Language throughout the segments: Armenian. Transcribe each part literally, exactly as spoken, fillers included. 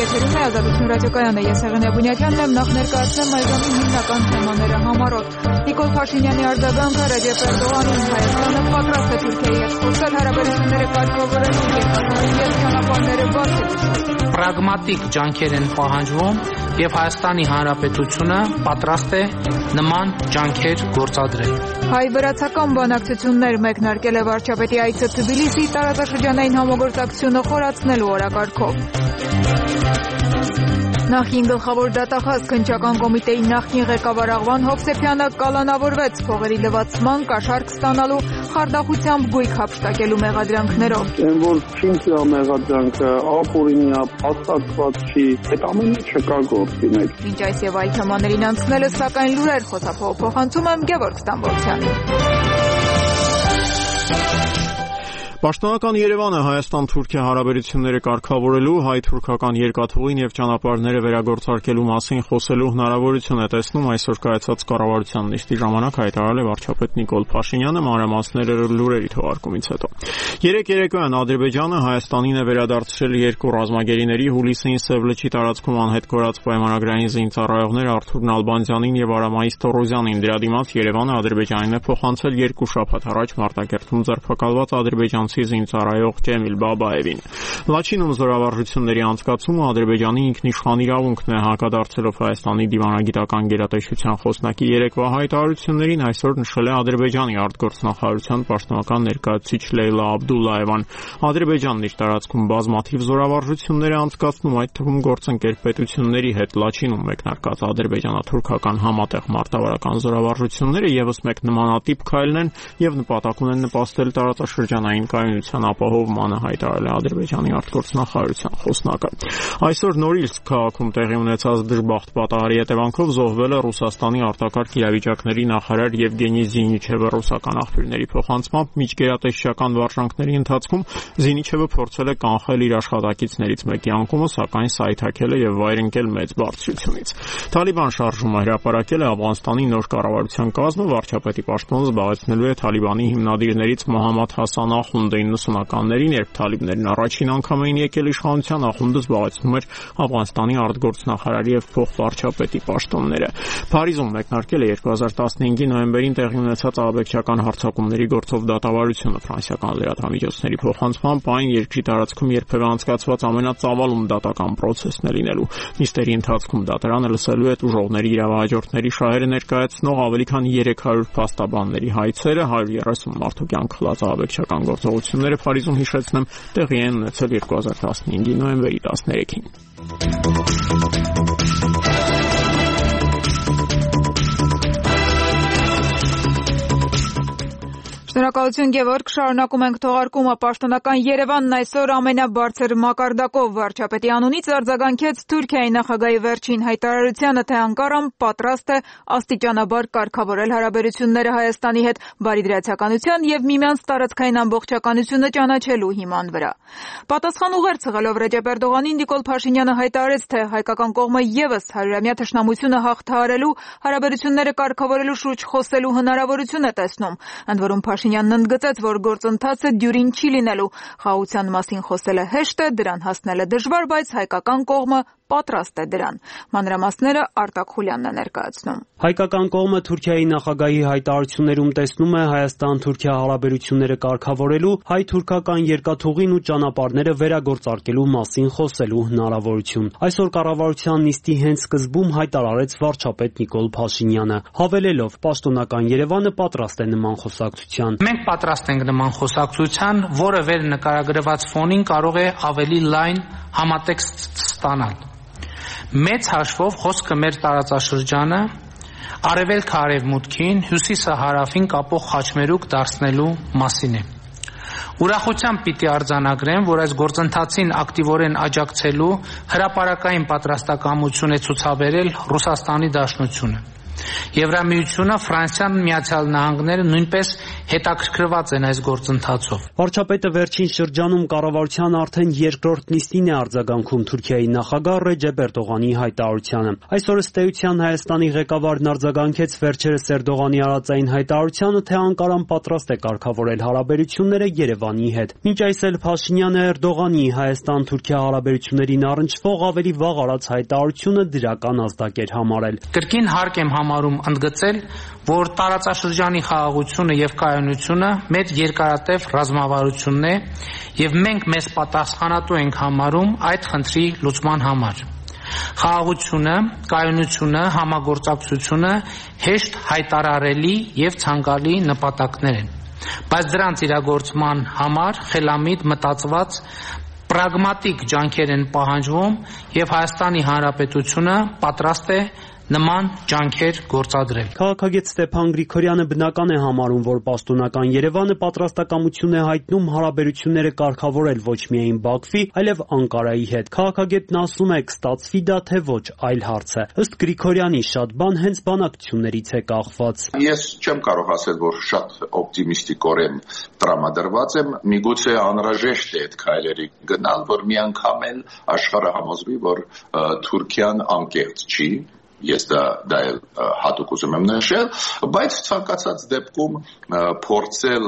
Եթերում է Ազատություն ռադիոկայանը, ես Հեղինե Բունյակյանն եմ, նախ ներկայացնեմ այժմի հիմնական թեմաները համառոտ։ Նիկոլ Փաշինյանի արձագանքը Ռեջեփ Էրդողանին Հայաստանը պատրաստ է Թուրքիայի հետ խոսել հարաբերությունները կարգավորելու երկաթուղի ճանապարհները բացելու։ Պրագմատիկ ջանքեր են պահանջվում եւ Հայաստանի Հանրապետությունը պատրաստ է նման ջանքեր գործադրել։ Հայ-վրացական բանակցություններ մեկնարկել է վարչապետի այցը Թբիլիսի տարածաշրջանային համագործակցությունը խորացնելու օրակարգով։ Նախին գլխավոր դատախազ քննչական կոմիտեի նախին ղեկավար Աղվան Հովսեփյանը կալանավորվեց փողերի լվացման, կաշառք ստանալու, խարդախությամբ գույք հափշտակելու մեղադրանքներով։ Այն որ Չինքիա մեղադրանքը ապօրինի է, փաստարկված չի, այդ ամենը չկա գործի մեջ։ Մինչ այս եւ այլ թեմաներին անցնելը, սակայն լուրեր խոսափողը փոխանցում եմ Գևորգ Ստամբոլցյանին։ Պաշտոնական Երևանը Հայաստան-Թուրքիա հարաբերությունները կարգավորելու, հայ-թուրքական երկաթուղին եւ ճանապարհները վերագործարկելու մասին խոսելու հնարավորություն է տեսնում այսօր կայացած կառավարության նիստի ժամանակ հայտարարել է վարչապետ Նիկոլ Փաշինյանը մանրամասները լուրերի թողարկումից հետո։ Երեք երեկոյան Ադրբեջանը Հայաստանին է վերադարձրել երկու ռազմագերիների հուլիսին Սև լճի տարածքում անհետ կորած պայմանագրային զինծառայողներ Արթուր Նալբանդյանին եւ Արամայիս Տորոզյանին։ Դրա դիմաց Երևանը Ադրբեջանին է փոխանցել երկու շաբաթ առաջ Մարտակերտում ձերբակալված ադրբեջան զինծառայող Ջեմիլ Բաբաևին։ Լաչինում զորավարժությունների անցկացումը Ադրբեջանի ինքնիշխան իրավունքն է, հակադարձելով Հայաստանի դիվանագիտական գերատեսչության խոսնակի երեկվա հայտարարություններին այսօր նշել է Ադրբեջանի արտգործնախարարության պաշտոնական ներկայացուցիչ Լեյլա Աբդուլլաևան։ Ադրբեջանն իր տարածքում բազմաթիվ զորավարժություններ է անցկացնում, այդ թվում գործընկեր պետությունների հետ Լաչինում մեկնարկած ադրբեջանա-թուրքական համատեղ մարտավարական զորավարժությունները եւս մեկ նմանատիպ քայլն են եւ նպատակ ունեն նպաստել տարածաշրջանային կայունության ապահովմանը, հայտարարել է Ադրբեջանի արտգործնախարարության խոսնակը։ Այսօր Նորիլսկ քաղաքում տեղի ունեցած դժբախտ պատահարի հետևանքով զոհվել է Ռուսաստանի արտակարգ իրավիճակների նախարար Եվգենի Զինիչևը ռուսական աղբյուրների փոխանցմամբ միջգերատեսչական վարժանքների ընթացքում Զինիչևը փորձել է կանխել իր աշխատակիցներից մեկի անկումը, սակայն սայթաքել է եւ վայր ընկել մեծ բարձրությունից։ Թալիբան շարժումը հրապարակել է Աֆղանստանի նոր կառավարության կազմը, վարչապետի պաշտոնը զբաղեցնելու է Թալիբանի հիմնադիրներից Մոհամմադ Հասան Ախունդը իննսունականներին, երբ թալիբներն առաջին անգամ էին եկել իշխանության, Ախունդը զբաղեցնում էր Աֆղանստանի արտգործնախարարի եւ փոխվարչապետի պաշտոնները։ Փարիզում մեկնարկել է երկու հազար տասնհինգի նոյեմբերին տեղի ունեցած ահաբեկչական հարձակումների գործով դատավարությունը։ Ֆրանսիական լրատվամիջոցների փոխանցմամբ այն երկրի տարածքում երբևէ անցկացված ամենածավալուն դատական պրոցեսն է լինելու։ Նիստերի ընթացքում դատարանը լսելու է ուժողների իրավահաջորդների շահերը ներկայացնող ավելի քան երեք հարյուր փաստաբանների հայցերը, հարյուր երեսուն մարդու կյանք խլած ահաբեկչական գործողությունները Փարիզում, հիշեցնեմ, տեղի են ունեցել երկու հազար տասնհինգի նոյեմբերի տասներեքին։ Շնորհակալություն Գևորգ, շարունակում ենք թողարկումը։ Պաշտոնական Երևանն այսօր ամենաբարձր մակարդակով վարչապետի անունից արձագանքեց Թուրքիայի նախագահի վերջին հայտարարությանը, թե Անկարան պատրաստ է աստիճանաբար կարգավորել հարաբերությունները Հայաստանի հետ բարիդրացականության եւ միմյանց տարածքային ամբողջականությունը ճանաչելու հիման վրա։ Պատասխան ուղերձ ըղելով Ռեջեփ Էրդողանին Նիկոլ Փաշինյանը հայտարարեց, թե հայկական կողմը եւս հարյուրամյա թշնամությունը հաղթահարելու, հարաբերությունները կարգավորելու շուրջ խոսելու հնարավորություն է տեսնում, ընդ որում Փաշինյանն ընդգծեց, որ գործընթացը դյուրին չի լինելու։ Խաղաղության մասին խոսելը հեշտ է, դրան հասնելը դժվար, բայց հայկական կողմը պատրաստ է դրան։ Մանրամասները Արտակ Խուլյանն է ներկայացնում։ Հայկական կողմը Թուրքիայի նախագահի հայտարարություններում տեսնում է Հայաստան-Թուրքիա հարաբերությունները կարգավորելու, հայ-թուրքական երկաթուղին ու ճանապարհները վերագործարկելու մասին խոսելու հնարավորություն։ Այսօր կառավարության նիստի հենց սկզբում հայտարարեց վարչապետ Նիկոլ Փաշինյանը, հավելելով, պաշտոնական Երևանը պատրաստ է նման խոսակցության։ Մենք պատրաստ ենք նման խոսակցության, որը վեր նկարագրված ֆոնին կարող է ավելի լայն համատեքստ ստանալ։ Մեծ հաշվով խոսքը մեր տարածաշրջանը արևելքը արևմուտքին, հյուսիսը հարավին կապող խաչմերուկ դարձնելու մասին է։ Ուրախությամբ պիտի արձանագրեմ, որ այս գործընթացին ակտիվորեն աջակցելու հրապարակային պատրաստակամություն է ցուցաբերել Ռուսաստանի Դաշնությունը։ Եվրամիությունը, Ֆրանսիան, Միացյալ Նահանգները նույնպես հետաքրքրված են այս գործընթացով։ Վարչապետը վերջին շրջանում կառավարության արդեն երկրորդ նիստին է արձագանքում Թուրքիայի նախագահ Ռեջեփ Էրդողանի հայտարարությանը։ Այսօր ըստ էության Հայաստանի ղեկավարն արձագանքեց վերջերս Էրդողանի արածային հայտարարությանը, թե Անկարան պատրաստ է կարգավորել հարաբերությունները Երևանի հետ։ Մինչ այս էլ Փաշինյանը Էրդողանի Հայաստան-Թուրքիա հարաբերություններին առնչվող ավելի վաղ արած հայտարարությունը դրական ազդակ էր համարել։ Կրկին հարկ եմ համարում ընդգծել, որ տարածաշրջանի խաղաղությունը եւ կայունությունը մեր երկարատև ռազմավարությունն է եւ մենք մեզ պատասխանատու ենք համարում այդ խնդրի լուծման համար։ Խաղաղությունը, կայունությունը, համագործակցությունը հեշտ հայտարարելի եւ ցանկալի նպատակներ են, բայց դրանց իրագործման համար խելամիտ մտածված պրագմատիկ ջանքեր են պահանջվում եւ Հայաստանի Հանրապետությունը պատրաստ է նման ջանքեր գործադրել։ Քաղաքագետ Ստեփան Գրիգորյանը բնական է համարում, որ պաշտոնական Երևանը պատրաստակամություն է հայտնում հարաբերությունները կարգավորել ոչ միայն Բաքվի, այլև Անկարայի հետ։ Քաղաքագետն ասում է, կստացվի դա թե ոչ, այլ հարց է։ Ըստ Գրիգորյանի, շատ բան հենց բանակցություններից է կախված։ Ես չեմ կարող ասել, որ շատ օպտիմիստիկորեն տրամադրված եմ, միգուցե անհրաժեշտ է այդ քայլերի գնալ, որ մի անգամ էլ աշխարհը համոզվի, որ Թուրքիան անկեղծ չի։ Ես դա դա հատուկ ուզում եմ նշել, բայց ցանկացած դեպքում փորձել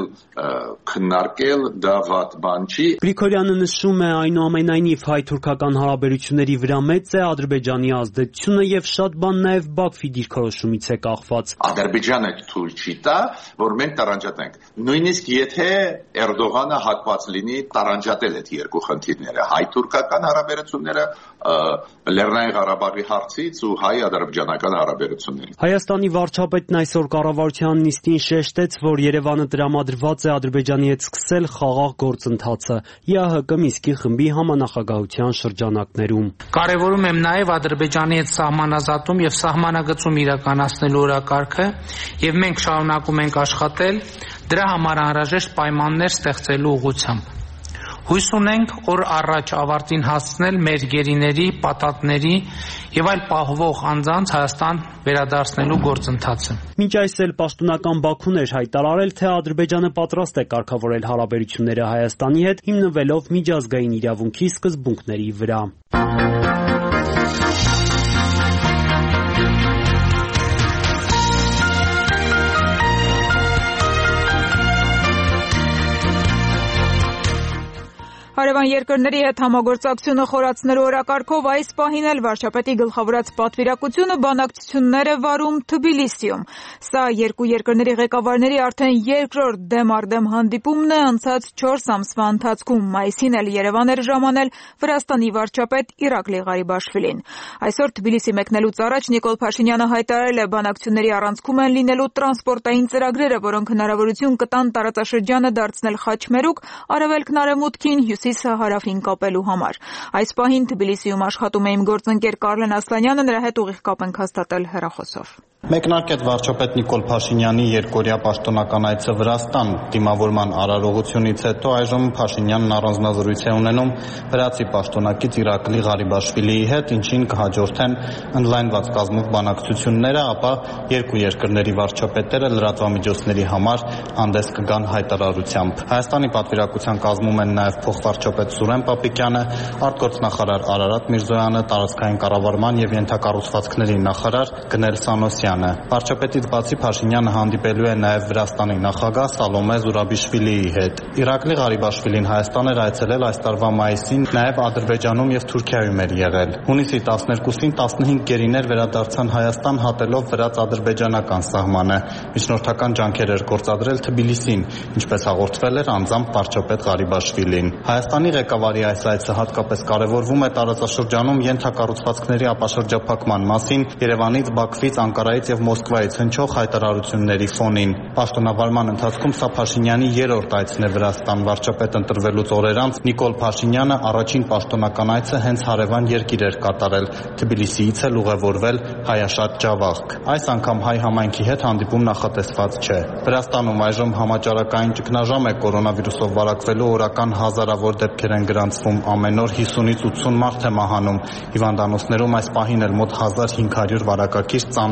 քննարկել դա վատ բան չի։ Գրիգորյանը նշում է, այնուամենայնիվ հայ-թուրքական հարաբերությունների վրա մեծ է Ադրբեջանի ազդեցությունը եւ շատ բան նաեւ Բաքվի դիրքորոշումից է կախված։ Ադրբեջանը թույլ չի տա, որ մենք տարանջատենք։ Նույնիսկ եթե Էրդողանը հակված լինի տարանջատել այդ երկու խնդիրները, հայ-թուրքական հարաբերությունները Լեռնային Ղարաբաղի հարցից ու հայ-ադրբեջանական հարաբերություններից։ Հայաստանի վարչապետն այսօր կառավարության նիստին շեշտեց, որ Երևանը տրամադրված է Ադրբեջանի հետ սկսել խաղաղ գործընթացը ԵԱՀԿ Մինսկի խմբի համանախագահության շրջանակներում։ Կարևորում եմ նաև Ադրբեջանի հետ սահմանազատում եւ սահմանագծում իրականացնելու օրակարգը եւ մենք շարունակում ենք աշխատել դրա համար անհրաժեշտ պայմաններ ստեղծելու ուղղությամբ։ Հույս ունենք օր առաջ ավարտին հասցնել մեր գերիների, պատատների եւ այլ պահվող անձանց Հայաստան վերադարձնելու գործընթացը։ Մինչ այս էլ պաշտոնական Բաքուն էր հայտարարել, թե Ադրբեջանը պատրաստ է կարգավորել հարաբերությունները Հայաստանի հետ, հիմնվելով միջազգային իրավունքի սկզբունքների վրա։ Հարևան երկրների հետ համագործակցությունը խորացնելու օրակարգով այս պահին էլ վարչապետի գլխավորած պատվիրակությունը բանակցություններ է վարում Թբիլիսիում։ Սա երկու երկրների ղեկավարների արդեն երկրորդ դեմ առ դեմ հանդիպումն է անցած չորս ամսվա ընթացքում։ Մայիսին էլ Երևան էր ժամանել Վրաստանի վարչապետ Իրակլի Ղարիբաշվիլին։ Այսօր Թբիլիսի մեկնելուց առաջ Նիկոլ Փաշինյանը հայտարարել է, բանակցությունների առանցքում են լինելու տրանսպորտային ծրագրերը, որոնք հնարավորություն կտան տարածաշրջանը դարձնել խաչմերուկ արևելքն արևմուտքին, հյուսիսը հարավին կապելու համար։ Այս պահին Թբիլիսիում աշխատում է իմ գործընկեր Կարլեն Ասլանյանը, նրա հետ ուղիղ կապ ենք հաստատել հեռախոսով։ Մեկնարկեց վարչապետ Նիկոլ Փաշինյանի երկօրյա պաշտոնական այցը Վրաստան։ Դիմավորման արարողությունից հետո այժմ Փաշինյանն առանձնազրույց է ունենում վրացի պաշտոնակից Իրակլի Ղարիբաշվիլիի հետ, ինչին կհաջորդեն ընդլայնված կազմով բանակցությունները, ապա երկու երկրների վարչապետերը լրատվամիջոցների համար հանդես կգան հայտարարությամբ։ Հայաստանի պատվիրակության կազմում են նաև փոխվարչապետ Սուրեն Պապիկյանը, արտգործնախարար Արարատ Միրզոյանը, տարածքային կառավարման եւ ենթակառուցվածքների նախարար Գնել Սանոսյանը։ Վարչապետից բացի Փաշինյանը հանդիպելու է նաև Վրաստանի նախագահ Սալոմե Զուրաբիշվիլիի հետ։ Իրակլի Ղարիբաշվիլին Հայաստան էր այցելել այս տարվա մայիսին, նաև Ադրբեջանում եւ Թուրքիայում էր եղել։ Հունիսի տասներկուսին տասնհինգ գերիներ վերադարձան Հայաստան, հատելով վրաց-ադրբեջանական սահմանը։ Միջնորդական ջանքեր էր գործադրել Թբիլիսին, ինչպես հաղորդվել էր անձամբ վարչապետ Ղարիբաշվիլին։ Հայաստանի ղեկավարի այս այցը հատկապես կարևորվում է տարածաշրջանում ենթակառուցվածքների ապաշրջափակման մասին Երևանից, Բաքվից, Անկարայից եւ Մոսկվայից հնչող հայտարարությունների ֆոնին։ Պաշտոնավարման ընթացքում սա Փաշինյանի երրորդ այցն է Վրաստան։ Վարչապետ ընտրվելուց օրեր անց Նիկոլ Փաշինյանը առաջին պաշտոնական այցը հենց հարևան երկիր էր կատարել։ Թբիլիսիից էլ ուղևորվել հայաշատ Ջավախք։ Այս անգամ հայ համայնքի հետ հանդիպում նախատեսված չէ։ Վրաստանում այժմ համաճարակային ճգնաժամ է, կորոնավիրուսով վարակվելու օրական հազարավոր դեպքեր են գրանցվում, ամեն օր հիսունից ութսուն մարդ է մահանում։ Հիվանդանոցներում այս պահին էլ մոտ հազար հինգ հարյուր վարակակից ծանր վիճակում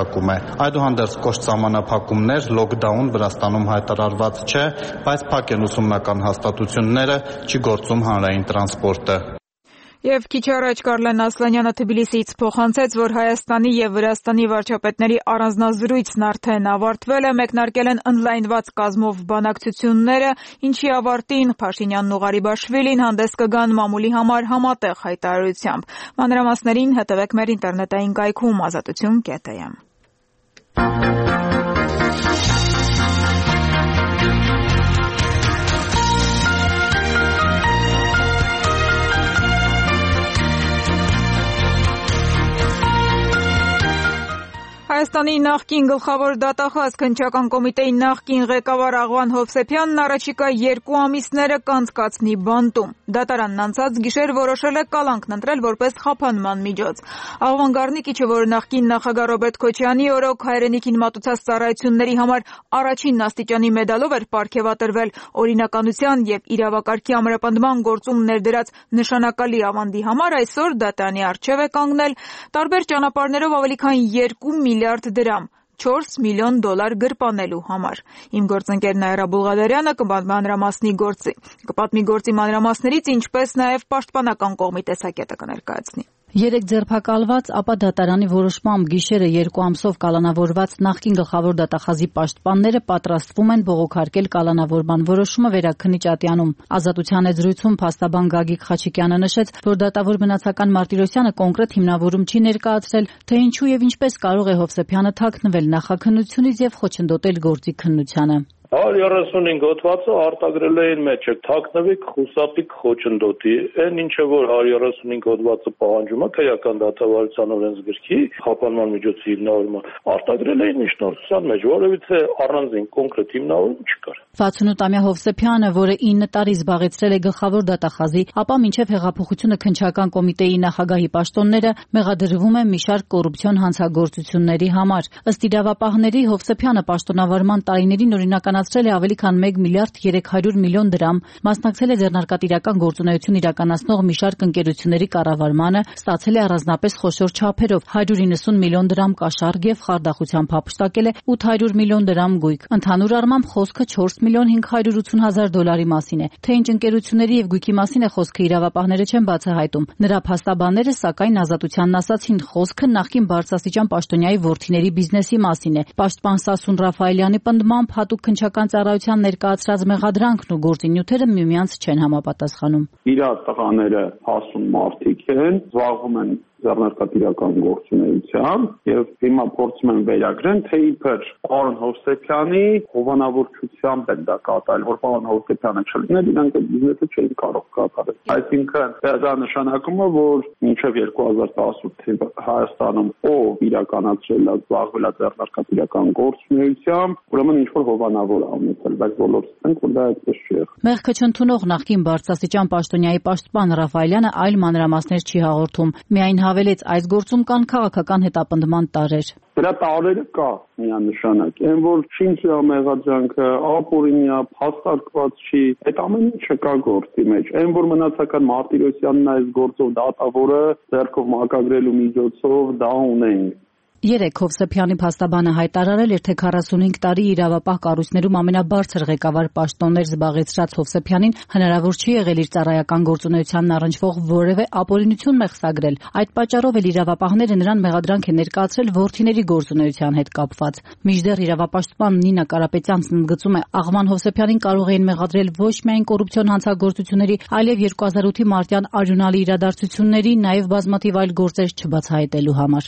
վիճակում է։ Այդուհանդերձ կոշտ սահմանափակումներ, լոկդաուն Վրաստանում հայտարարված չէ, բայց փակ են ուսումնական հաստատությունները, չի գործում հանրային տրանսպորտը։ Եվ քիչ առաջ Կարլեն Ասլանյանը Թբիլիսիից փոխանցեց, որ Հայաստանի եւ Վրաստանի վարչապետների առանձնազրույցն արդեն ավարտվել է, մեկնարկել են ընդլայնված կազմով բանակցությունները, ինչի ավարտին Փաշինյանն ու Ղարիբաշվիլին հանդես կգան մամուլի համար համատեղ հայտարարությամբ։ Մանրամասներին հետևեք մեր ինտերնետային կայքում ազատություն կետ է։ Հայաստանի նախկին գլխավոր դատախազ Քննչական կոմիտեի նախկին ղեկավար Աղվան Հովսեփյանն առաջիկա երկու ամիսները կանցկացնի բանտում։ Դատարանն անցած գիշեր որոշել է կալանքն ընտրել որպես խափանման միջոց։ Աղվան Գառնիկիչը, որ նախկին նախագահ Ռոբերտ Քոչյանի օրոք հայրենիքին մատուցած ծառայությունների համար առաջին աստիճանի մեդալով էր պարգևատրվել, օրինականության եւ իրավակարգի ամրապնդման գործում ներդրած նշանակալի ավանդի համար, այսօր դատարանի առջև է կանգնել տարբեր ճանապարհներով ավելի քան երկու միլիարդ դրամ, չորս միլիոն դոլար գրպանելու համար։ Իմ գործընկեր Նաիրա Բուլղադարյանը կպատմի գործի մանրամասներից, ինչպես նաև պաշտպանական կողմի տեսակետը կներկայացնի։ Երեք ձերբակալված, ապա դատարանի որոշմամբ գիշերը երկու ամսով կալանավորված նախկին գլխավոր դատախազի պաշտպանները պատրաստվում են բողոքարկել կալանավորման որոշումը Վերաքննիչ ատյանում։ Ազատության զրույցում փաստաբան Գագիկ Խաչիկյանը նշեց, որ դատավոր Մնացական Մարտիրոսյանը կոնկրետ հիմնավորում չի ներկայացրել, թե ինչու եւ ինչպես կարող է Հովսեփյանը թաքնվել նախաքննությունից եւ խոչընդոտել գործի քննությանը։ հարյուր երեսունհինգ հոդվածը արտագրել էին մեջը թաքնվիկ, խուսափիկ, խոչընդոտի, այն ինչը որ հարյուր երեսունհինգ հոդվածը պահանջում է քրեական դատավարության օրենսգրքի խափանման միջոցի հիմնավորումը, արտագրել էին միջնորդության մեջ, որովհետեւ առանձին կոնկրետ հիմնավորում չկար։ վաթսունութամյա Հովսեփյանը, որը ինը տարի զբաղեցրել է գլխավոր դատախազի, ապա մինչև հեղափոխությունը Քննչական կոմիտեի նախագահի պաշտոնները մեղադրվում է մի շարք կոռուպցիոն հանցագործությունների համար։ Ըստ իրավապահների Հովսեփյանը պաշտոնավարման տարիներին օրինականացրել է ավելի քան մեկ միլիարդ երեք հարյուր միլիոն դրամ, մասնակցել է ձեռնարկատիրական գործունեություն իրականացնող մի շարք ընկերությունների կառավարմանը, ստացել է առանձնապես խոշոր չափերով հարյուր իննսուն միլիոն դրամ կաշառք եւ խարդախությամբ հափշտակել է ութ հարյուր միլիոն դրամ գույք։ Ընդհանուր առմամբ խոսքը չորս միլիոն հինգ հարյուր ութ հազար դոլարի մասին է։ Թե ինչ ընկերությունների եւ գույքի մասին է խոսքը, իրավապահները չեն բացահայտում։ Նրա փաստաբանները, սակայն ազատությանն ասացին, խոսքը նախկին բարձրաստիճան պաշտոնյայի որդիների բիզնեսի մասին է։ Պաշտպան Սասուն Ռաֆայելյանի պնդմամբ հատուկ քննչական ծառայության ներկայացրած մեղադրանքն ու գործի նյութերը միմյանց չեն համապատասխանում։ Իր տղաները հասուն մարդիկ են, զբաղվում են ձեռնարկատիրական գործունեությամբ եւ հիմա փորձում են վերագրեն, թե իբր պարոն Հովսեփյանի հովանավորչությամբ են դա կատարել, որ պարոն Հովսեփյանը չլիներ, իրանք այդ բիզնեսը չէին կարող կատարել։ Այսինքն դա նշանակում է, որ մինչեւ երկու հազար տասնութ Հայաստանում ով իրականացրել է զբաղվել է ձեռնարկատիրական գործունեությամբ, ուրեմն ինչ որ հովանավոր ունեցել, բայց բոլորս են, որ դա այդպես չի եղել։ Մեղքը չընդունող նախկին բարձրաստիճան պաշտոնյայի պաշտպան Ռաֆայելյանը այլ մանրամասներ չի հաղորդում։ Միայն հավելեց, այս գործում կան քաղաքական հետապնդման տարրեր։ Դրա տարրերը կա միանշանակ, այն որ շինքի մեղադրանքը ապօրինյա հաստատված չի, այդ ամեն ինչը կա գործի մեջ։ Այն որ Մնացական Մարտիրոսյանն այս գործով դատավորը ձեռքով մակագրելու միջոցով դա ունենք։ Երեք Հովսեփյանի փաստաբանը հայտարարել էր, թե քառասունհինգ տարի իրավապահ կառույցներում ամենաբարձր ղեկավար պաշտոններ զբաղեցրած Հովսեփյանին հնարավոր չի եղել իր ծառայական գործունեությանն առնչվող որևէ ապօրինություն մեղսագրել։ Այդ պատճառով էլ իրավապահները նրան մեղադրանք են ներկայացրել որդիների գործունեության հետ կապված։ Մինչդեռ իրավապաշտպան Նինա Կարապետյանն ընդգծում է, Աղվան Հովսեփյանին կարող էին մեղադրել ոչ միայն կոռուպցիոն հանցագործությունների, այլև երկու հազար ութի մարտյան արյունալի իրադարձությունների, նաև բազմաթիվ այլ գործեր չբացահայտելու համար։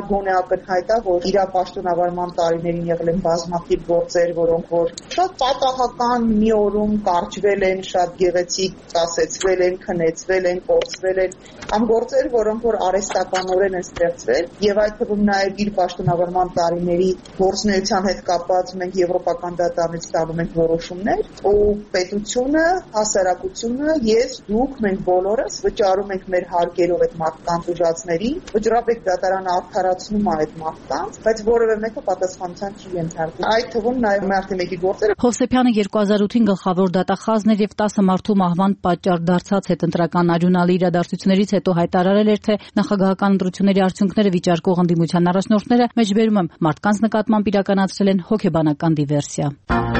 Հայտա, որ իր պաշտոնավարման տարիներին եղել են բազմաթիվ գործեր, որոնք որ շատ պատահական մի օրում կարճվել են, շատ գեղեցիկ ծասեցվել են, քնեցվել են, կորցվել են, կամ գործեր, որոնք որ արհեստականորեն են ստեղծվել, եւ այդ թվում նաեւ իր պաշտոնավարման տարիների գործունեության հետ կապված մենք եվրոպական դատարանից ստանում ենք որոշումներ, ու պետությունը, հասարակությունը, ես, դուք, մենք բոլորս վճարում ենք մեր հարկերով այդ մարդկանց ուժածներին, վճռաբեկ դատարանը արդարացնում է այդ մարդկանց, բայց որևէ մեկը պատասխանատվության չի ենթարկվում։ Այդ թվում նաև մարտի մեկի գործերը։ Հովսեփյանը երկու հազար ութին գլխավոր դատախազն էր եւ տասը մարդու մահվան պատճառ դարձած հետընտրական արյունալի իրադարձություններից հետո հայտարարել էր, թե նախագահական ընտրությունների արդյունքները վիճարկող ընդդիմության առաջնորդները մեջբերում եմ մարդկանց նկատմամբ իրականացրել են հոգեբանական դիվերսիա։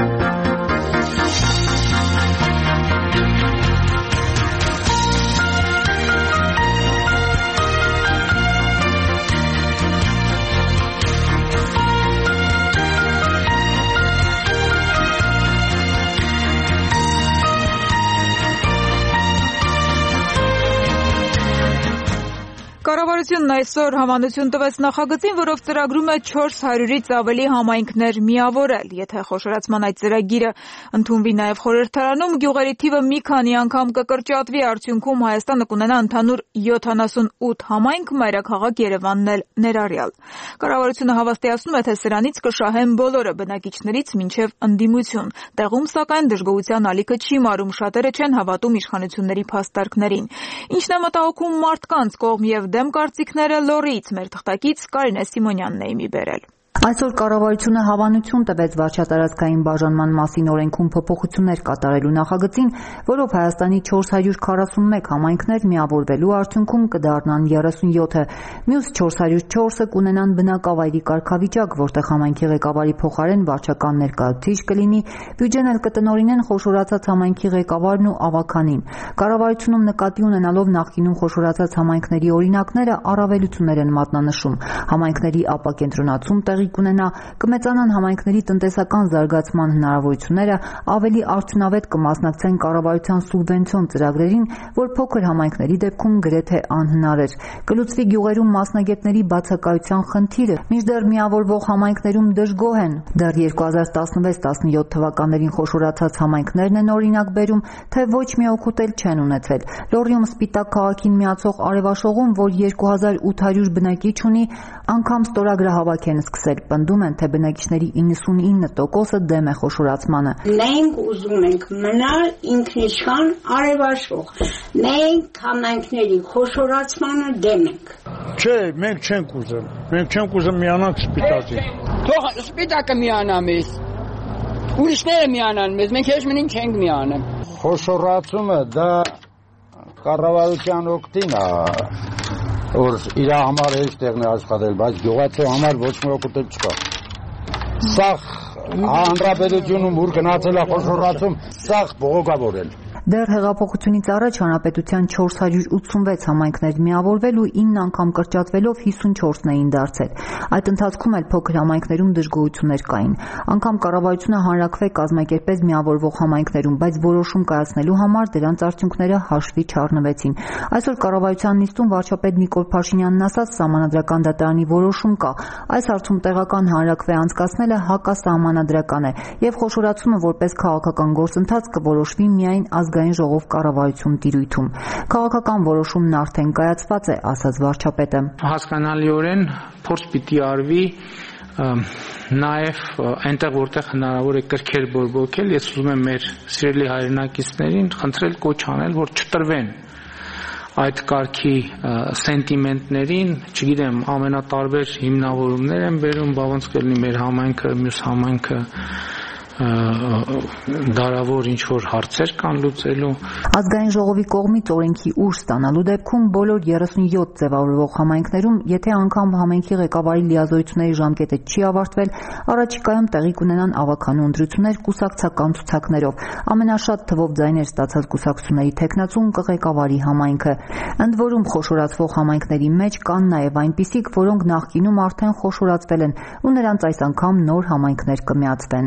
Կառավարությունն այսօր հավանություն տվեց նախագծին, որով ծրագրում է չորս հարյուրից ավելի համայնքներ միավորել։ Եթե խոշորացման այդ ծրագիրը ընդունվի նաև խորհրդարանում, գյուղերի թիվը մի քանի անգամ կկրճատվի, արդյունքում Հայաստանը կունենա ընդհանուր յոթանասունութ համայնք, մայրաքաղաք Երևանն էլ ներառյալ։ Կառավարությունը հավաստիացնում է, թե սրանից կշահեն բոլորը բնակիչներից մինչև ընդդիմություն։ Տեղում, սակայն, դժգոհության ալիքը չի մարում, շատերը չեն հավատում իշխանությունների փաստարկներին։ Ինչն է մտահոգում մարդկանց կողմ եւ դեմ կարծիքները լորից մեր թղթակից Կարինե Սիմոնյանն է մի բերել։ Այսօր կառավարությունը հավանություն տվեց վարչատարածքային բաժանման մասին օրենքում փոփոխություններ կատարելու նախագծին, որով Հայաստանի չորս հարյուր քառասունմեկ համայնքներ միավորվելու արդյունքում կդառնան երեսունյոթը, մյուս չորս հարյուր չորսը կունենան բնակավայրի կարգավիճակ, որտեղ համայնքի ղեկավարի փոխարեն վարչական ներկայացուցիչ կլինի, բյուջեն էլ կտնօրինեն խոշորացած համայնքի ղեկավարն ու ավագանին։ Կառավարությունում նկատի ունենալով նախկինում խոշորացած համայնքների օրինակները առավելություններ են մատնանշում։ Համայնքների ապակենտրոնացում տեղի կունենա, կմեծանան համայնքների տնտեսական զարգացման հնարավորությունները, ավելի արդյունավետ կմասնակցեն կառավարության սուբվենցիոն ծրագրերին, որ փոքր համայնքների դեպքում գրեթե անհնար էր։ Կլուծվի գյուղերում մասնագետների բացակայության խնդիրը, մինչդեռ միավորվող համայնքներում դժգոհ են։ Դեռ երկու հազար տասնվեց տասնյոթ թվականներին խոշորացած համայնքներն են օրինակ բերում, թե ոչ մի օգուտ էլ չեն ունեցել։ Լոռիում Սպիտակ քաղաքին միացող Արևաշողում, որ երկու հազար ութ հարյուր բնակիչ ունի, անգամ ստորագրահավաք են սկսել։ Պնդում են, թե բնակիչների իննսունինը տոկոսը դեմ է խոշորացմանը։ Մենք ուզում ենք մնալ ինքնիշխան Արևաշող։ Մենք համայնքների խոշորացմանը դեմ ենք։ Չէ, մենք չենք ուզում։ Մենք չենք ուզում միանանք Սպիտակին։ Թող Սպիտակը միանա մեզ։ Ուրիշները միանան մեզ, մենք հեշմնին չենք միանում։ Խոշորացումը դա կառավարության օգտին է, որ իր համար էջ տեղն է աշխատել, բայց գյուղացու համար ոչ մի օգուտ չկա։ Սաղ հանրապետությունում ուր գնացել է խոշորացում, սաղ բողոքավորել։ Դեռ հեղափոխությունից առաջ հանրապետության չորս հարյուր ութսունվեց համայնքներ միավորվել ու ինը անգամ կրճատվելով հիսունչորսն էին դարձել։ Այդ ընթացքում էլ փոքր համայնքներում դժգոհություններ կային։ Անգամ կառավարությունը հանրաքվե կազմակերպեց միավորվող համայնքներում, բայց որոշում կայացնելու համար դրանց արդյունքները հաշվի չառնվեցին։ Այսօր կառավարության նիստում վարչապետ Նիկոլ Փաշինյանն ասաց, Սահմանադրական դատարանի որոշում կա։ Այս հարցում տեղական հանրաքվե անցկացնելը հակասահմանադրական է եւ խոշորացումը որպես քաղաքական գործընթաց կորոշվի միայն ազգային ժողով կառավարություն տիրույթում։ Քաղաքական որոշումն արդեն կայացված է, ասաց վարչապետը։ Հասկանալիորեն փորձ պիտի արվի նաև այնտեղ որտեղ հնարավոր է կրքեր բորբոքել, ես ուզում եմ մեր սիրելի հայրենակիցներին խնդրել կոչ անել, որ չտրվեն այդ կարգի սենտիմենտներին, չգիտեմ, ամենատարբեր հիմնավորումներ են բերում, բա ոնց կլինի մեր համայնքը, մյուս համայնքը դարավոր ինչ որ հարցեր կան լուծելու։ Ազգային ժողովի կողմից օրենքի ուժ ստանալու դեպքում բոլոր երեսունյոթ ձևավորվող համայնքներում, եթե անգամ համայնքի ղեկավարի լիազորությունների ժամկետը չի ավարտվել, առաջիկայում տեղի կունենան ավագանու ընտրություններ կուսակցական ցուցակներով։ Ամենաշատ թվով ձայներ ստացած կուսակցությունների թեկնածուն կղեկավարի համայնքը։ Ընդ որում խոշորացվող համայնքների մեջ կան նաև այնպիսիք, որոնք նախկինում արդեն խոշորացվել են ու նրանց այս անգամ նոր համայնքներ կմիացվեն։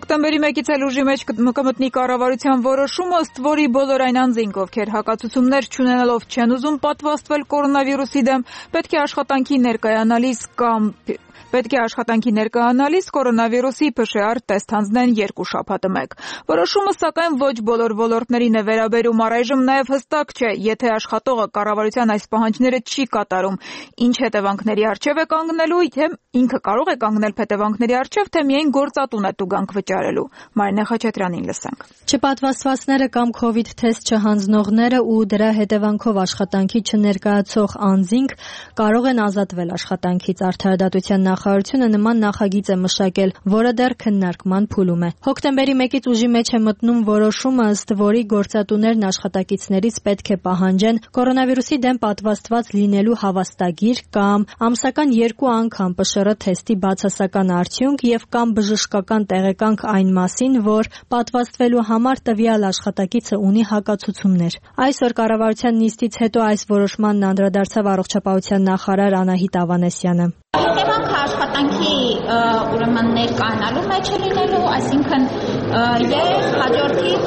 Հոկտեմբերի մեկից էլ ուժի մեջ կմտնի կառավարության որոշումը, ըստ որի բոլոր այն անձինք, ովքեր հակացուցումներ չունենալով չեն ուզում պատվաստվել կորոնավիրուսի դեմ, պետք է աշխատանքի ներկայանալիս կամ Պետք է աշխատանքի ներկայանալիս կորոնավիրուսի Փ Շ Ր տեստ հանձնեն երկու շաբաթը մեկ։ Որոշումը սակայն ոչ բոլոր ոլորտներին է վերաբերում, առայժմ նաև հստակ չէ, եթե աշխատողը կառավարության այս պահանջները չի կատարում, ինչ հետևանքների առջև է կանգնելու, թե ինքը կարող է կանգնել հետևանքների առջև, թե միայն գործատուն է տուգանք վճարելու։ Մարինե Խաչատրյանին լսենք։ Չպատվաստվածները կամ COVID թեստ չհանձնողները ու դրա հետևանքով աշխատանքի չներկայացող անձինք կարող են ազատվել աշխատանքից։ Արդարադատության նախարարությունը նման նախագիծ է մշակել, որը դեռ քննարկման փուլում է։ Հոկտեմբերի մեկից ուժի մեջ է մտնում որոշումը, ըստ որի գործատուներն աշխատակիցներից պետք է պահանջեն կորոնավիրուսի դեմ պատվաստված լինելու հավաստագիր կամ ամսական երկու անգամ Փ Շ Ր թեստի բացասական արդյունք եւ կամ բժշկական տեղեկանք այն մասին, որ պատվաստվելու համար տվյալ աշխատակիցը ունի հակացուցումներ։ Այսօր կառավարության նիստից հետո այս որոշմանն անդրադարձավ առողջապահության նախարար Անահիտ Ավանեսյանը։ Հետևանքը աշխատանքի ուրեմն ներկայանալու մեջ է լինելու, այսինքն եւ հաջորդի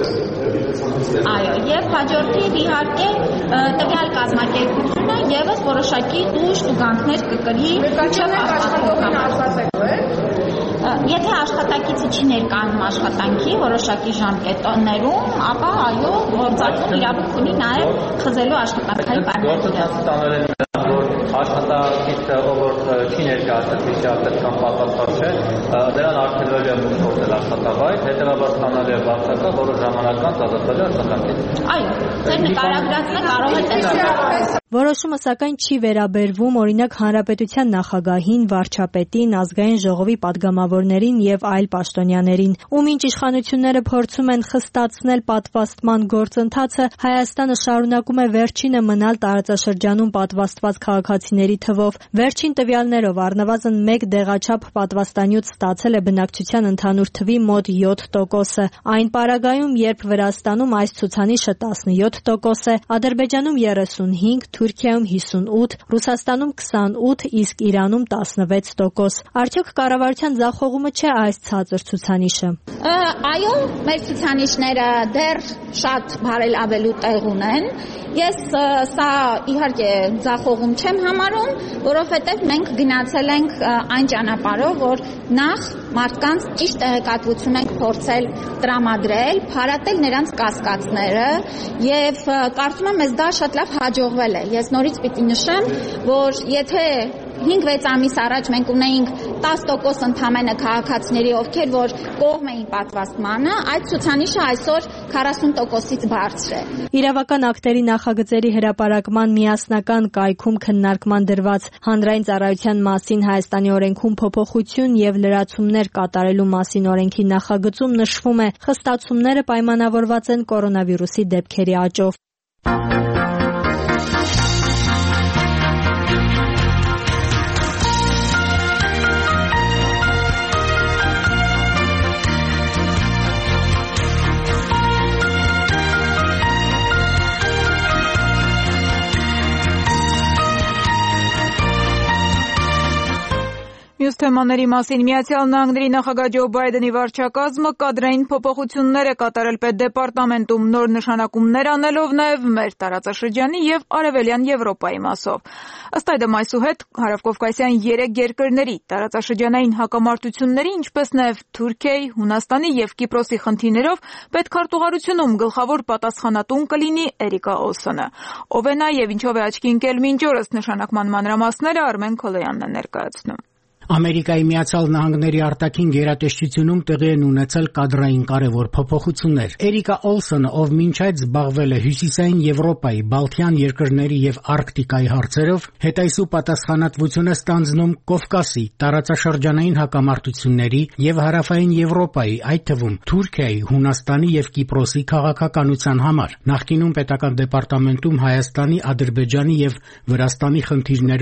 այո, եւ հաջորդի իհարկե տվյալ կազմակերպությունը եւս որոշակի ուժ տուգանքներ կկրի չպատվաստվող համար։ Եթե աշխատակիցը չի ներկայանում աշխատանքի որոշակի ժամկետներում, ապա այո, գործատուն իրավունք ունի նաեւ խզելու աշխատանքային պայմանները։ Աշխատակիցը, ով չի ներկայացել PCR կամ պատասխան չէ, դրան արգելվել է մուտքել աշխատավայր, հետևաբար ստանալու է վարձակա, որը ժամանական ազատվել է աշխատանքից։ Այո, ձեր նկարագրածը կարող է տեսնել։ Որոշումը սակայն չի վերաբերվում օրինակ Հանրապետության նախագահին, վարչապետին, ազգային ժողովի падգամավորներին եւ այլ պաշտոնյաներին, ում ինչ իշխանությունները փորձում են խստացնել պատվաստման գործընթացը, Հայաստանը շարունակում է վերջինը մնալ տարածաշրջանում պատվաստված քաղաքացիների թվով։ Վերջին տվյալներով առնվազն մեկ դեղաչափ պատվաստանյութ ստացել է բնակչության ընդհանուր թվի մոտ յոթ տոկոսը։ Այն պարագայում, երբ Վրաստանում այս ցուցանիշը տասնյոթ տոկոս է, Ադրբեջանում երեսունհինգ, Թուրքիայում հիսունութ, Ռուսաստանում քսանութ, իսկ Իրանում տասնվեց տոկոս։ Արդյոք կառավարության ձախողումը չէ այս ցածր ցուցանիշը։ Այո, մեր ցուցանիշները դեռ շատ բարելավելու տեղ ունեն։ Ես սա իհարկե ձախողում չեմ համարում, որովհետև մենք գնացել ենք այն ճանապարհով, որ նախ մարդկանց ճիշտ տեղեկատվություն ենք փորձել տրամադրել, փարատել նրանց կասկածները եւ կարծում եմ մեզ դա շատ լավ հաջողվել է։ Ես նորից պիտի նշեմ, որ եթե հինգ-վեց ամիս առաջ մենք ունեինք տասը տոկոս ընդամենը քաղաքացիների, ովքեր որ կողմ էին պատվաստմանը, այդ ցուցանիշը այսօր քառասուն տոկոսից բարձր է։ Իրավական ակտերի նախագծերի հրապարակման միասնական կայքում քննարկման դրված հանրային ծառայության մասին Հայաստանի օրենքում փոփոխություն եւ լրացումներ կատարելու մասին օրենքի նախագծում նշվում է, խստացումները պայմանավորված են կորոնավիրուսի դեպքերի աճով։ Մյուս թեմաների մասին Միացյալ Նահանգների նախագահ Ջո Բայդենի վարչակազմը կադրային փոփոխություններ է կատարել Պետդեպարտամենտում, նոր նշանակումներ անելով նաև մեր տարածաշրջանի եւ Արևելյան Եվրոպայի մասով։ Ըստ այդմ այսուհետ հարավկովկասյան երեք երկրների տարածաշրջանային հակամարտությունների, ինչպես նաև Թուրքիայի, Հունաստանի եւ Կիպրոսի խնդիրներով պետքարտուղարությունում գլխավոր պատասխանատուն կլինի Էրիկա Օլսոնը։ Ով է նա եւ ինչով է աչքի ընկել մինչ օրս նշանակման մանրամասները Արմեն Քոլոյանն է ներկայացնում։ Ամերիկայի Միացյալ Նահանգների արտաքին գերատեսչությունում տեղի են ունեցել կադրային կարևոր փոփոխություններ։ Էրիկա Օլսոնը, ով մինչ այդ զբաղվել է Հյուսիսային Եվրոպայի, Բալթյան երկրների եւ Արկտիկայի հարցերով, հետայսու պատասխանատվությունը ստանձնում Կովկասի, տարածաշրջանային հակամարտությունների եւ Հարավային Եվրոպայի, այդ թվում Թուրքիայի, Հունաստանի եւ Կիպրոսի քաղաքականության համար։ Նախկինում պետական դեպարտամենտում Հայաստանի, Ադրբեջանի եւ Վրաստանի խնդիրներով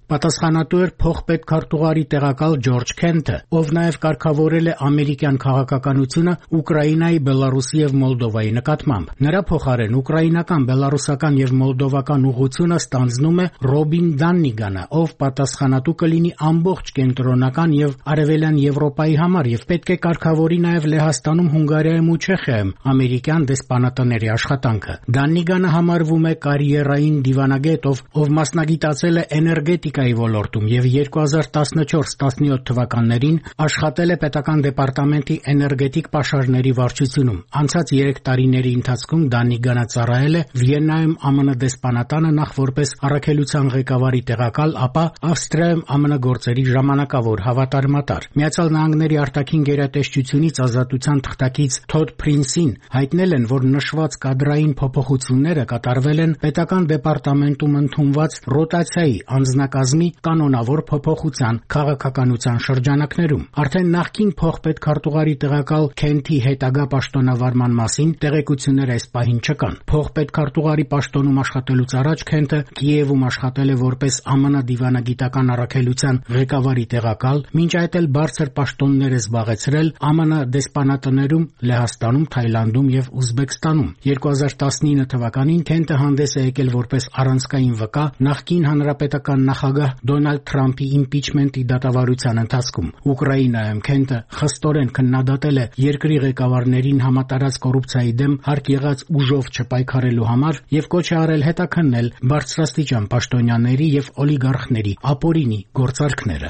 Պատասխանատու էր փոխպետ քարտուղարի տեղակալ Ջորջ Քենթը, ով նաև կարգավորել է ամերիկյան քաղաքականությունը Ուկրաինայի, Բելարուսի եւ Մոլդովայի նկատմամբ։ Նրա փոխարեն ուկրաինական, բելարուսական եւ մոլդովական ուղղությունը ստանձնում է Ռոբին Դաննիգանը, ով պատասխանատու կլինի ամբողջ կենտրոնական եւ արևելյան Եվրոպայի համար եւ պետք է կարգավորի նաեւ Լեհաստանում, Հունգարիայում ու Չեխիայում ամերիկյան դեսպանատների աշխատանքը։ Դաննիգանը համարվում է կարիերային դիվանագետ, ով, ով մասնագիտացել է էներգետիկայի ոլորտում եւ երկու հազար տասնչորս տասնյոթ թվականներին աշխատել է պետական դեպարտամենտի էներգետիկ պաշարների վարչությունում։ Անցած երեք տարիների ընթացքում Դաննիգանը ծառայել է Վիեննայում Է Մը Ն դեսպանատանը նախ որպես առաքելության ղեկավարի տեղակալ, ապա Ավստրիայում Է Մը Ն գործերի ժամանակավոր հավատարմատար։ Միացյալ Նահանգների արտաքին գերատեսչությունից ազատության թղթակից Թոդ Փրինսին հայտնել են, որ նշված կադրային փոփոխությունները կատարվել են պետական դեպարտամենտում ընդունված ռոտացիայի անձնակազմի կանոնավոր փոփոխության քաղաքականության շրջանակներում։ Արդեն նախկին փոխպետ քարտուղարի տեղակալ Քենթի հետագա պաշտոնավարման մասին տեղեկություններ այս պահին չկան։ Փոխպետ քարտուղարի պաշտոնում աշխատելուց առաջ Քենթը Կիևում աշխատել է որպես Է Մը Ն դիվանագիտական առաքելության ղեկավարի տեղակալ, մինչ այդ էլ բարձր պաշտոններ է զբաղեցրել Է Մը Ն դեսպանատներում Լեհաստանում, Թայլանդում եւ Ուզբեկստանում։ երկու հազար տասնինը թվականին Քենթը հանդես է եկել որպես առանցքային վկա նախկին հանրապետական նախագահ Դոնալդ Թրամփի իմպիչմենտի դատավարության ընթացքում։ Ուկրաինայում Քենթը խստորեն քննադատել է երկրի ղեկավարներին համատարած կոռուպցիայի դեմ հարկ եղած ուժով չպայքարելու համար եւ կոչ է արել հետաքննել բարձրաստիճան պաշտոնյաների եւ օլիգարխների ապօրինի գործարքները։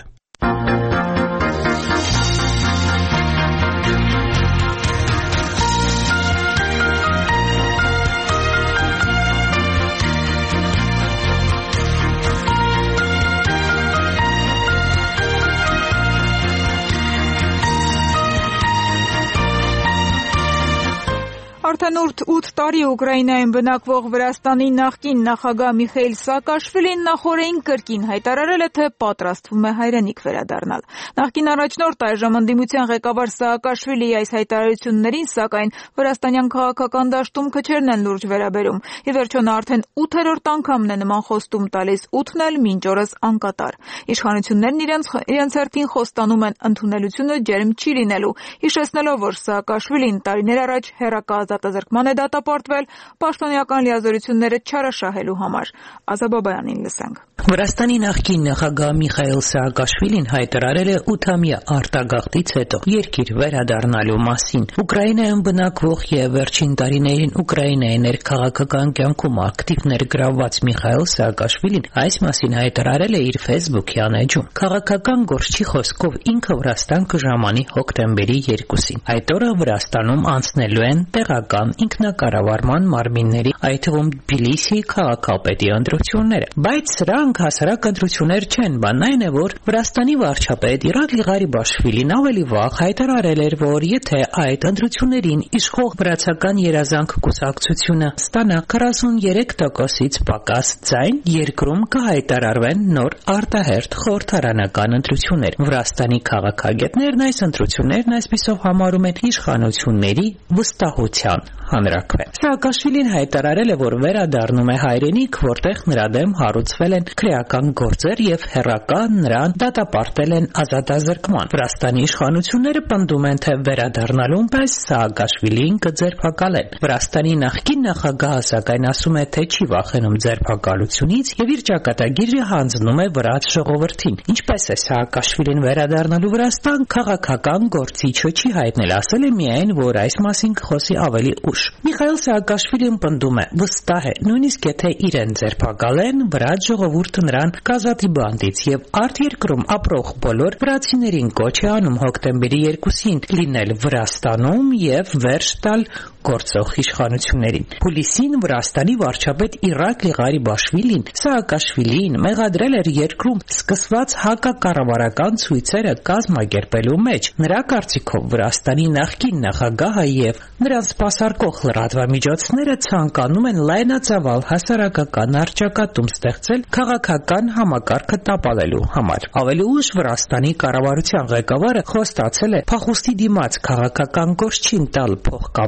Արդեն ութ տարի Ուկրաինայում բնակվող Վրաստանի նախկին նախագահ Միխայիլ Սաակաշվիլին նախօրեին կրկին հայտարարել է, թե պատրաստվում է հայրենիք վերադառնալ։ Նախկին առաջնորդ այժմ ընդդիմության ղեկավար Սաակաշվիլիի այս հայտարարություններին, սակայն վրաստանյան քաղաքական դաշտում քչերն են լուրջ վերաբերում։ Ի վերջո նա արդեն ութերորդ անգամն է նման խոստում տալիս, ութն էլ մինչ օրս անկատար։ Իշխանություններն իրենց, իրենց հերթին խոստանում են ընդունելությունը ջերմ չի լինելու, հիշեցնելով, որ Սաակաշվիլին տարիներ առաջ հեռակա ազատազրկման է դատապարտվել պաշտոնյական լիազորությունները չարաշահելու համար։ Ազաբաբայանին լսենք։ Վրաստանի նախկին նախագահ Միխայիլ Սաակաշվիլին հայտարարել է ութամյա արտագաղթից հետո երկիր վերադառնալու մասին։ Ուկրաինայում բնակվող եւ վերջին տարիներին Ուկրաինայի ներքաղաքական կյանքում ակտիվ ներգրավված Միխայիլ Սաակաշվիլին այս մասին հայտարարել է իր Facebook-յան էջում։ Քաղաքական գործչի խոսքով ինքը Վրաստան կժամանի հոկտեմբերի երկուսին։ Այդ օրը Վրաստանում անցնելու են տեղական ինքնակառավարման մարմինների, այդ թվում Թբիլիսիի քաղաքապետի ընտրությունները։ Բայց սրանք հասարակ ընտրություններ չեն, բանն այն է, որ Վրաստանի վարչապետ Իրակլի Ղարիբաշվիլին ավելի վաղ հայտարարել էր, որ եթե այդ ընտրություններին իշխող վրացական երազանք կուսակցությունը ստանա քառասուններեք տոկոսից պակաս ձայն, երկրում կհայտարարվեն նոր արտահերթ խորհրդարանական ընտրություններ։ Վրաստանի քաղաքագետներն այս ընտրություններն այսպիսով համարում են իշխանությունների վստահության հանրաքվե։ Սաակաշվիլին հայտարարել է, որ վերադառնում է հայրենիք, որտեղ նրա դեմ հարուցվել են քրեական գործեր եւ հեռակա նրան դատապարտել են ազատազրկման։ Վրաստանի իշխանությունները պնդում են, թե վերադառնալուն պես Սաակաշվիլին կձերբակալեն։ Վրաստանի նախկին նախագահը սակայն ասում է, թե չի վախենում ձերբակալությունից եւ իր ճակատագիրը հանձնում է վրաց ժողովրդին։ Ինչպես է Սաակաշվիլին վերադառնալու Վրաստան, քաղաքական գործիչը չի հայտնել, ասել է միայն, որ այս մասին կխոսի ավելի ուշ։ Միխայիլ Սաակաշվիլին պնդում է, վստահ է, նույնիսկ եթե իրեն ձերբակալեն, վրաց ժողովուրդը նրան կազատի բանտից եւ արտերկրում ապրող բոլոր վրացիներին կոչ է անում հոկտեմբերի երկուսին լինել Վրաստանում եւ վերջ տալ գործող իշխանություններին։ Հուլիսին Վրաստանի վարչապետ Իրակլի Ղարիբաշվիլին Սաակաշվիլին մեղադրել էր երկրում սկսված հակակառավարական ցույցերը կազմակերպելու մեջ։ Նրա կարծիքով Վրաստանի նախկին նախագահը եւ նրան սպասարկող լրատվամիջոցները ցանկանում են լայնածավալ հասարակական առճակատում ստեղծել քաղաքական համակարգը տապալելու համար։ Ավելի ուշ Վրաստանի կառավարության ղեկավարը խոստացել է փախուստի դիմաց քաղաքական գործչին տալ փողկապների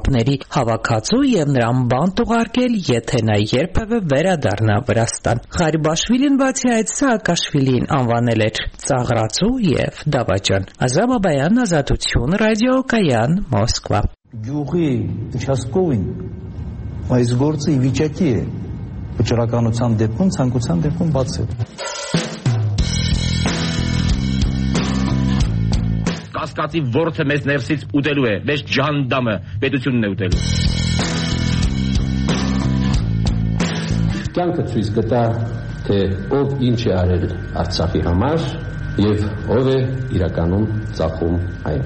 հավաքածու եւ նրան բանտ ուղարկել, եթե նա երբևէ վերադառնա Վրաստան։ Ղարիբաշվիլին բացի այդ Սաակաշվիլին անվանել էր ծաղրածու եւ դավաճան։ Ազատ Բաբայան, Ազատություն, ռադիոկայան, Մոսկվա։ Գյուղի участковին այս գործը ի վիճակի է վճռականության դեպքում, ցանկության դեպքում բացել։ Կասկածի ворթը մեզ ներսից ուտելու է, մեզ ջանդամը պետությունն է ուտելու։ Կյանքը ցույց կտա, թե ով ինչ է արել Արցախի համար եւ ով է իրականում ծախում այն։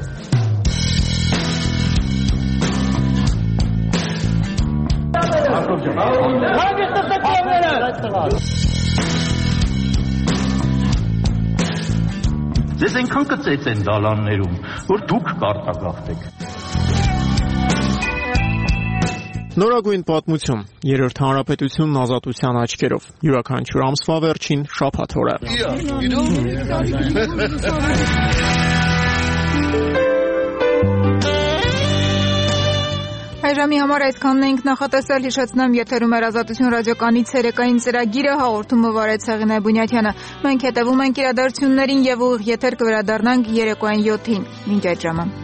Ձեզ այնքան կծեց են դալաններում, որ դուք կարտագաղթեք։ Նորագույն պատմություն, երրորդ հանրապետությունն ազատության աչքերով, յուրաքանչյուր ամսվա վերջին շաբաթ օրը։ Այժմի համար այսքանն էինք նախատեսել, հիշեցնեմ, եթերում էր Ազատություն ռադիոկայանի ցերեկային ծրագիրը, հաղորդումը վարեց Հեղինե Բունյաթյանը։ Մենք հետևում ենք իրադարձություններին եւ ուղիղ եթեր կվերադառնանք երեկոյան յոթին։ Մինչ այդ ժամը։